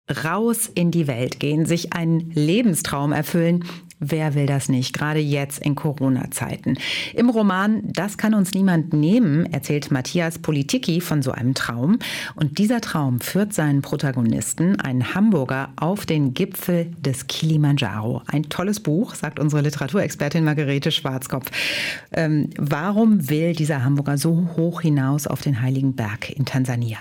Raus in die Welt gehen, sich einen Lebenstraum erfüllen. Wer will das nicht, gerade jetzt in Corona-Zeiten? Im Roman Das kann uns niemand nehmen erzählt Matthias Politicki von so einem Traum. Und dieser Traum führt seinen Protagonisten, einen Hamburger, auf den Gipfel des Kilimanjaro. Ein tolles Buch, sagt unsere Literaturexpertin Margarete Schwarzkopf. Warum will dieser Hamburger so hoch hinaus auf den Heiligen Berg in Tansania?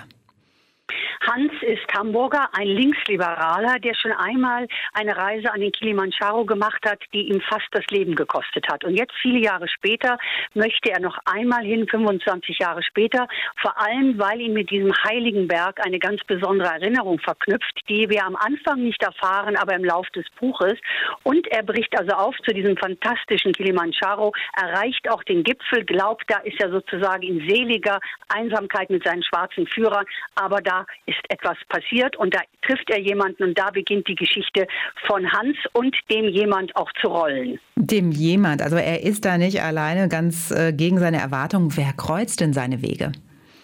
Hans ist Hamburger, ein Linksliberaler, der schon einmal eine Reise an den Kilimanjaro gemacht hat, die ihm fast das Leben gekostet hat. Und jetzt, viele Jahre später, möchte er noch einmal hin, 25 Jahre später, vor allem, weil ihn mit diesem heiligen Berg eine ganz besondere Erinnerung verknüpft, die wir am Anfang nicht erfahren, aber im Lauf des Buches. Und er bricht also auf zu diesem fantastischen Kilimanjaro, erreicht auch den Gipfel, glaubt, da ist er sozusagen in seliger Einsamkeit mit seinen schwarzen Führern, aber da ist etwas passiert und da trifft er jemanden und da beginnt die Geschichte von Hans und dem jemand auch zu rollen. Dem jemand, also er ist da nicht alleine, ganz gegen seine Erwartungen. Wer kreuzt denn seine Wege?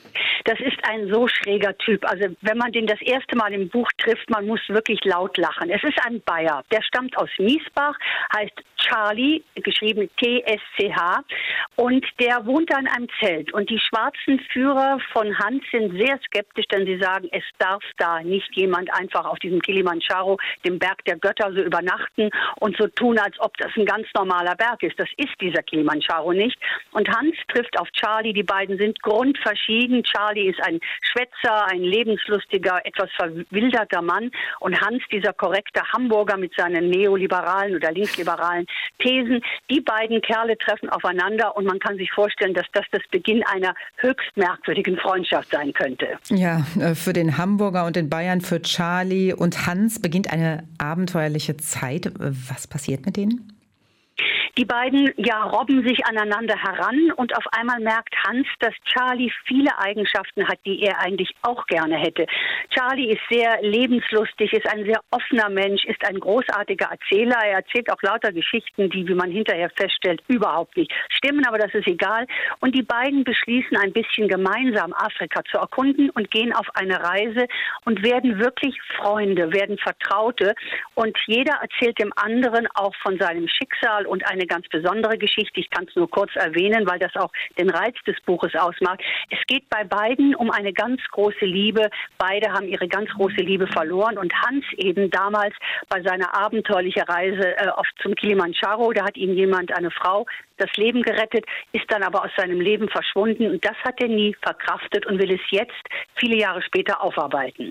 Das ist ein so schräger Typ. Also wenn man den das erste Mal im Buch trifft, man muss wirklich laut lachen. Es ist ein Bayer, der stammt aus Miesbach, heißt Charlie, geschrieben T-S-C-H, und der wohnt da in einem Zelt. Und die schwarzen Führer von Hans sind sehr skeptisch, denn sie sagen, es darf da nicht jemand einfach auf diesem Kilimanjaro, dem Berg der Götter, so übernachten und so tun, als ob das ein ganz normaler Berg ist. Das ist dieser Kilimanjaro nicht. Und Hans trifft auf Charlie, die beiden sind grundverschieden. Charlie ist ein Schwätzer, ein lebenslustiger, etwas verwilderter Mann. Und Hans, dieser korrekte Hamburger mit seinen neoliberalen oder linksliberalen Thesen. Die beiden Kerle treffen aufeinander und man kann sich vorstellen, dass das Beginn einer höchst merkwürdigen Freundschaft sein könnte. Ja, für den Hamburger und den Bayern, für Charlie und Hans beginnt eine abenteuerliche Zeit. Was passiert mit denen? Die beiden robben sich aneinander heran und auf einmal merkt Hans, dass Charlie viele Eigenschaften hat, die er eigentlich auch gerne hätte. Charlie ist sehr lebenslustig, ist ein sehr offener Mensch, ist ein großartiger Erzähler. Er erzählt auch lauter Geschichten, die, wie man hinterher feststellt, überhaupt nicht stimmen, aber das ist egal. Und die beiden beschließen, ein bisschen gemeinsam Afrika zu erkunden und gehen auf eine Reise und werden wirklich Freunde, werden Vertraute. Und jeder erzählt dem anderen auch von seinem Schicksal und eine ganz besondere Geschichte. Ich kann es nur kurz erwähnen, weil das auch den Reiz des Buches ausmacht. Es geht bei beiden um eine ganz große Liebe. Beide haben ihre ganz große Liebe verloren und Hans eben damals bei seiner abenteuerlichen Reise zum Kilimanjaro, da hat ihm jemand, eine Frau, das Leben gerettet, ist dann aber aus seinem Leben verschwunden und das hat er nie verkraftet und will es jetzt, viele Jahre später, aufarbeiten.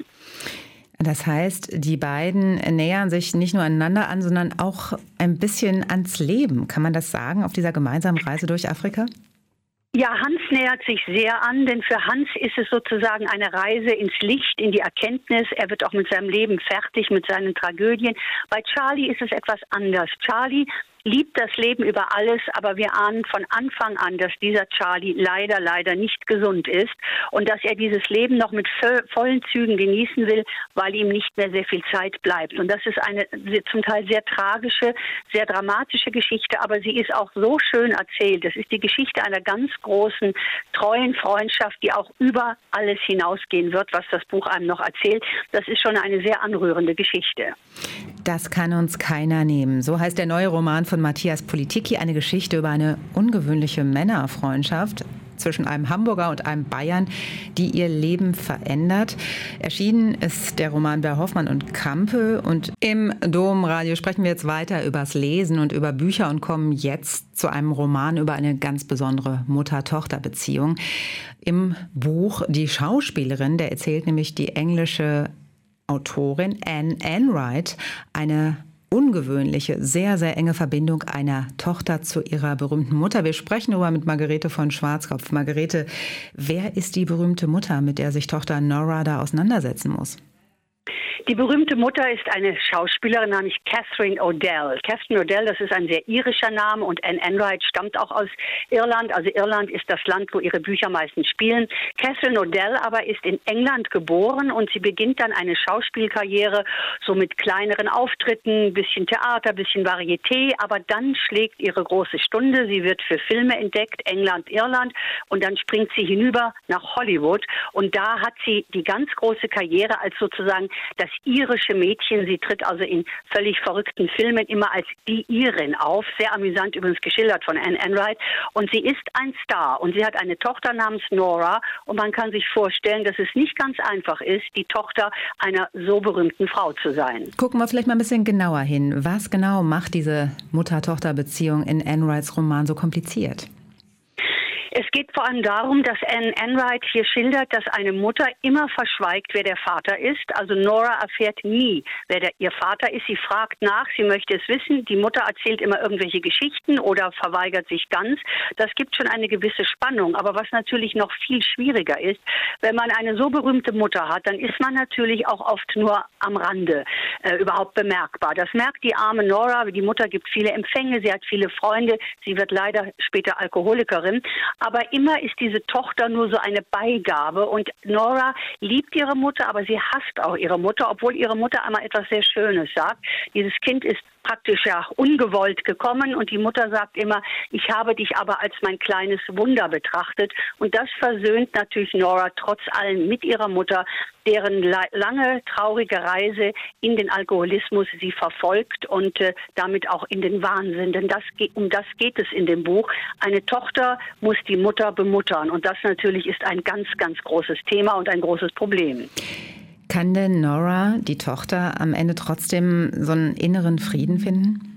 Das heißt, die beiden nähern sich nicht nur aneinander an, sondern auch ein bisschen ans Leben. Kann man das sagen, auf dieser gemeinsamen Reise durch Afrika? Ja, Hans nähert sich sehr an, denn für Hans ist es sozusagen eine Reise ins Licht, in die Erkenntnis. Er wird auch mit seinem Leben fertig, mit seinen Tragödien. Bei Charlie ist es etwas anders. Charlie liebt das Leben über alles, aber wir ahnen von Anfang an, dass dieser Charlie leider nicht gesund ist und dass er dieses Leben noch mit vollen Zügen genießen will, weil ihm nicht mehr sehr viel Zeit bleibt. Und das ist eine zum Teil sehr tragische, sehr dramatische Geschichte, aber sie ist auch so schön erzählt. Das ist die Geschichte einer ganz großen, treuen Freundschaft, die auch über alles hinausgehen wird, was das Buch einem noch erzählt. Das ist schon eine sehr anrührende Geschichte. Das kann uns keiner nehmen. So heißt der neue Roman von Matthias Politicki, eine Geschichte über eine ungewöhnliche Männerfreundschaft zwischen einem Hamburger und einem Bayern, die ihr Leben verändert. Erschienen ist der Roman bei Hoffmann und Campe und im Domradio sprechen wir jetzt weiter übers Lesen und über Bücher und kommen jetzt zu einem Roman über eine ganz besondere Mutter-Tochter-Beziehung. Im Buch Die Schauspielerin, der erzählt nämlich die englische Autorin Anne Enright eine ungewöhnliche, sehr, sehr enge Verbindung einer Tochter zu ihrer berühmten Mutter. Wir sprechen darüber mit Margarete von Schwarzkopf. Margarete, wer ist die berühmte Mutter, mit der sich Tochter Nora da auseinandersetzen muss? Die berühmte Mutter ist eine Schauspielerin namens Catherine O'Dell. Catherine O'Dell, das ist ein sehr irischer Name und Anne Enright stammt auch aus Irland. Also Irland ist das Land, wo ihre Bücher meistens spielen. Catherine O'Dell aber ist in England geboren und sie beginnt dann eine Schauspielkarriere, so mit kleineren Auftritten, bisschen Theater, bisschen Varieté. Aber dann schlägt ihre große Stunde. Sie wird für Filme entdeckt, England, Irland, und dann springt sie hinüber nach Hollywood. Und da hat sie die ganz große Karriere als sozusagen das irische Mädchen. Sie tritt also in völlig verrückten Filmen immer als die Irin auf. Sehr amüsant übrigens geschildert von Anne Enright. Und sie ist ein Star. Und sie hat eine Tochter namens Nora. Und man kann sich vorstellen, dass es nicht ganz einfach ist, die Tochter einer so berühmten Frau zu sein. Gucken wir vielleicht mal ein bisschen genauer hin. Was genau macht diese Mutter-Tochter-Beziehung in Anne Wrights Roman so kompliziert? Es geht vor allem darum, dass Anne Enright hier schildert, dass eine Mutter immer verschweigt, wer der Vater ist. Also Nora erfährt nie, wer ihr Vater ist. Sie fragt nach, sie möchte es wissen. Die Mutter erzählt immer irgendwelche Geschichten oder verweigert sich ganz. Das gibt schon eine gewisse Spannung. Aber was natürlich noch viel schwieriger ist, wenn man eine so berühmte Mutter hat, dann ist man natürlich auch oft nur am Rande überhaupt bemerkbar. Das merkt die arme Nora. Die Mutter gibt viele Empfänge, sie hat viele Freunde. Sie wird leider später Alkoholikerin. Aber immer ist diese Tochter nur so eine Beigabe. Und Nora liebt ihre Mutter, aber sie hasst auch ihre Mutter, obwohl ihre Mutter einmal etwas sehr Schönes sagt. Dieses Kind ist praktisch ja ungewollt gekommen und die Mutter sagt immer, ich habe dich aber als mein kleines Wunder betrachtet. Und das versöhnt natürlich Nora trotz allem mit ihrer Mutter, deren lange, traurige Reise in den Alkoholismus sie verfolgt und damit auch in den Wahnsinn. Denn um das geht es in dem Buch. Eine Tochter muss die Mutter bemuttern. Und das natürlich ist ein ganz, ganz großes Thema und ein großes Problem. Kann denn Nora, die Tochter, am Ende trotzdem so einen inneren Frieden finden?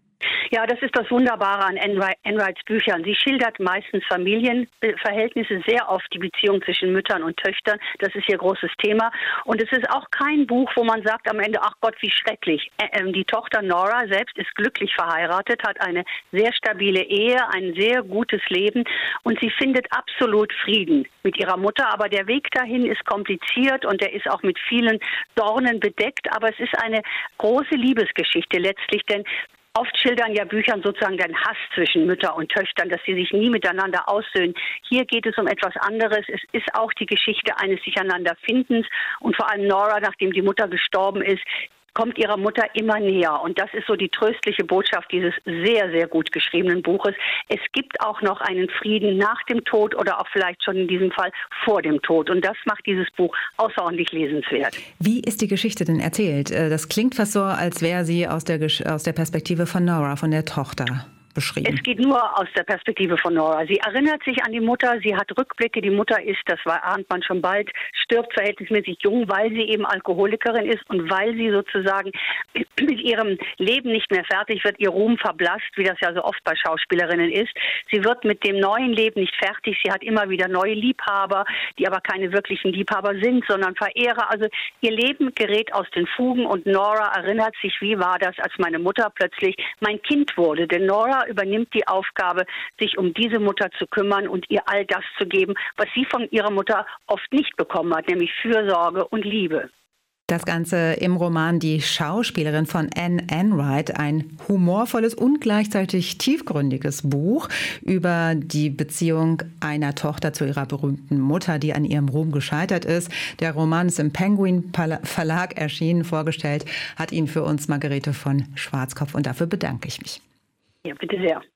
Ja, das ist das Wunderbare an Anne Wrights Büchern. Sie schildert meistens Familienverhältnisse, sehr oft die Beziehung zwischen Müttern und Töchtern. Das ist ihr großes Thema. Und es ist auch kein Buch, wo man sagt am Ende, ach Gott, wie schrecklich. Die Tochter Nora selbst ist glücklich verheiratet, hat eine sehr stabile Ehe, ein sehr gutes Leben und sie findet absolut Frieden mit ihrer Mutter. Aber der Weg dahin ist kompliziert und er ist auch mit vielen Dornen bedeckt. Aber es ist eine große Liebesgeschichte letztlich, denn oft schildern ja Bücher sozusagen den Hass zwischen Mütter und Töchtern, dass sie sich nie miteinander aussöhnen. Hier geht es um etwas anderes. Es ist auch die Geschichte eines Sich-einander-Findens und vor allem Nora, nachdem die Mutter gestorben ist, kommt ihrer Mutter immer näher. Und das ist so die tröstliche Botschaft dieses sehr, sehr gut geschriebenen Buches. Es gibt auch noch einen Frieden nach dem Tod oder auch vielleicht schon in diesem Fall vor dem Tod. Und das macht dieses Buch außerordentlich lesenswert. Wie ist die Geschichte denn erzählt? Das klingt fast so, als wäre sie aus der Perspektive von Nora, von der Tochter, beschrieben. Es geht nur aus der Perspektive von Nora. Sie erinnert sich an die Mutter, sie hat Rückblicke. Die Mutter ist, ahnt man schon bald, stirbt verhältnismäßig jung, weil sie eben Alkoholikerin ist und weil sie sozusagen mit ihrem Leben nicht mehr fertig wird, ihr Ruhm verblasst, wie das ja so oft bei Schauspielerinnen ist. Sie wird mit dem neuen Leben nicht fertig. Sie hat immer wieder neue Liebhaber, die aber keine wirklichen Liebhaber sind, sondern Verehrer. Also ihr Leben gerät aus den Fugen und Nora erinnert sich, wie war das, als meine Mutter plötzlich mein Kind wurde. Denn Nora übernimmt die Aufgabe, sich um diese Mutter zu kümmern und ihr all das zu geben, was sie von ihrer Mutter oft nicht bekommen hat, nämlich Fürsorge und Liebe. Das Ganze im Roman Die Schauspielerin von Anne Enright, ein humorvolles und gleichzeitig tiefgründiges Buch über die Beziehung einer Tochter zu ihrer berühmten Mutter, die an ihrem Ruhm gescheitert ist. Der Roman ist im Penguin Verlag erschienen, vorgestellt hat ihn für uns Margarete von Schwarzkopf und dafür bedanke ich mich. Ja, bitte sehr.